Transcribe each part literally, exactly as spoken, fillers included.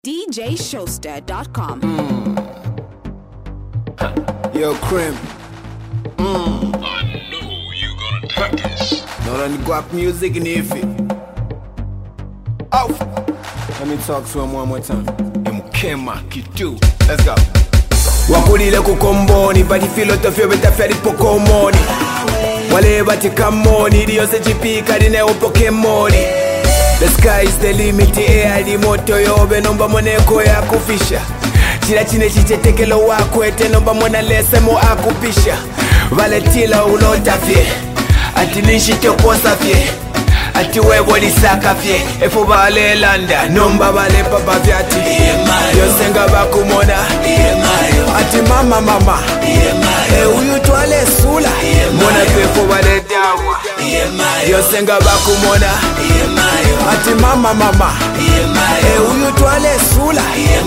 D J Showster dot com. Mm. Yo, Krim. Mm. I know you gonna take this. Not on the guap music in Ify. Oh! Let me talk to him one more time. Mkema Kitu. Let's go. Wakulile kukomboni, bati filosofia betaferi pokomoni. Wale bati kamoni, diyose chipika dine upokemoni. The sky is the limit, air di moto yobe nomba moneko ya kufisha. Chila chine chichetekelo wako ete nomba mona lesemo akupisha. Valetila ulota fye, ati nishi toposa fye, ati webo lisaka fye. Efo vale landa, nomba vale papa vyati. Yosenga bakumona, ati mama mama. E uyu tuale sula, mona pefo vale dawa. Yosenga bakumona, ati mama mama. E uyu tuale sula.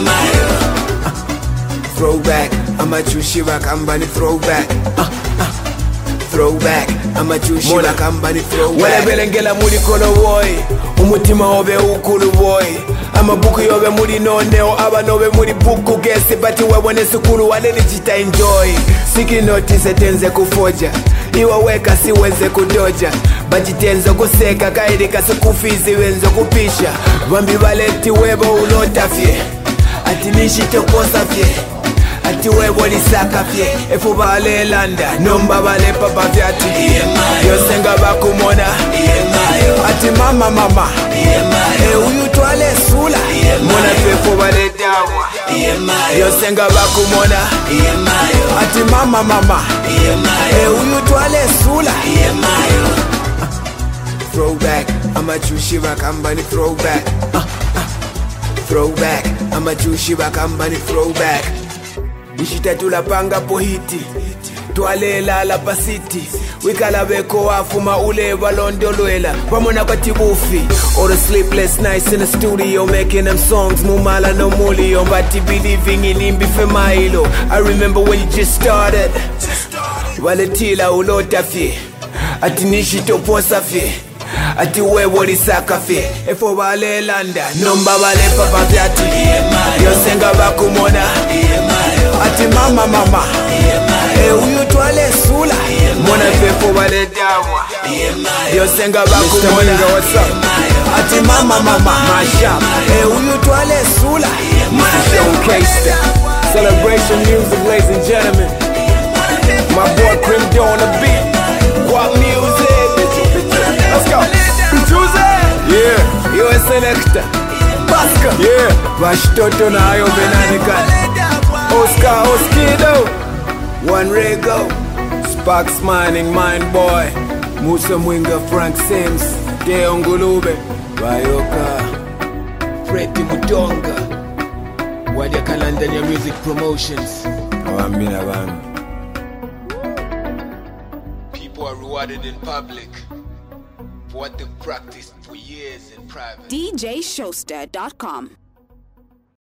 Throwback, I'ma choose Shirak, I'm bunny throwback. Uh, uh. Throwback, I'ma choose Shirak, I'm bunny throwback. Wale belengela muri kono boy, umutima obe ukulu boy. Ama buku yobe muri noneo, aba nobe muri buku gesi. Bati wewone sukulu wale nijita enjoy. Siki notice tenze kufoja, iwa weka siweze kudoja. Bati tenzo kuseka, kairika sikufizi wenzo kupisha. Wambi valeti webo ulota fye, ati nishi toposa fye, ati webo lisaka fye. Efo vale landa, nomba vale papa vyati. Yosenga bakumona, ati mama mama. E uyu tuale sula, mona pefo vale dawa. Yosenga bakumona, ati mama mama. E uyu tuale sula. Throwback, I'ma choose Shirak, I'm bunny throwback. uh, uh. Throwback, I'ma choose Shirak, I'm bunny throwback. Nishita tulapanga pohiti, tualela la pasiti. Wikala beko afuma ule balondo luela. Pamona kwa tibufi, all the sleepless nights in the studio making them songs. Mumala no muli, on bati believing in imbi femailo. I remember when you just started. Waletila ulota fye, ati nishito posa fye, ati webo lisaka fye. Efo vale landa, nomba vale papa vyati. Yosenga bakumona, ati mama mama. E uyu tuale sula, mona pefo vale dawa. Yosenga bakumona, ati mama mama. Mashup, e uyu tuale sula. Showcase that celebration music, ladies and gentlemen. My boy Krim on the beat. Guap music. Let's go. Yeah, you a selector. Baska. Yeah, Vashtoto na ayo benanikan. Oscar Oskido. One Rego. Sparks Mining, Mind Boy. Musa Mwinga, Frank Sims. Deon Gulube. Bayoka. Freddy Mutonga. Wadia Kalandania Music Promotions. Awambina bana. People are rewarded in public for what they've practiced for years in private. D J Showster dot com.